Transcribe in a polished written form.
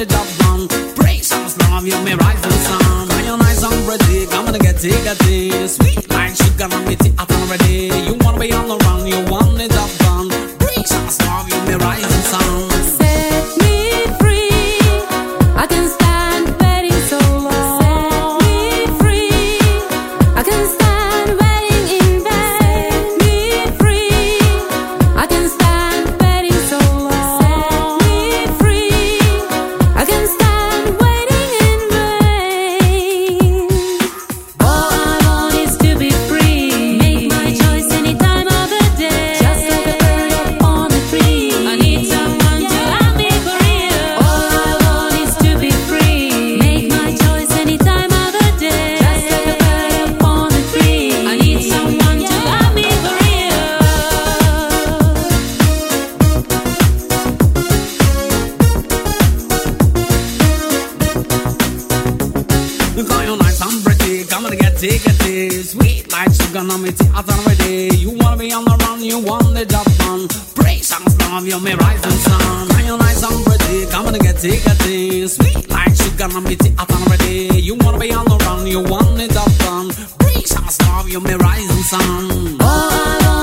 the job done. Precious love, you're my rising sun. When you're nice and pretty, come and get it. Sweet like sugar, I'm with it, I'm ready. You wanna be on the run, you want the job done. Precious love, you're my rising sun. Set me free, I can stand waiting so long. Set me free, I can stand waiting in vain. Set me free, I can stand waiting so long. Set me free, I can stand waiting in vain. All I want is to be free. Make my choice any time of the day. Just like a bird up on the tree. I need someone to love me for real. All I want is to be free. Make my choice any time of the day. Just like a bird up on the tree. I need someone to love me for real. Call you nice and pretty, come and get it. Sweet like sugar, I'm with it, I'm ready. You wanna be on the run, you want the job done. Precious love, you're my rising sun. Call you nice and pretty, come and get it. Sweet like sugar, I'm with it, I'm ready. You wanna be on the run, you want the job done. Precious love, you're my rising sun. All I want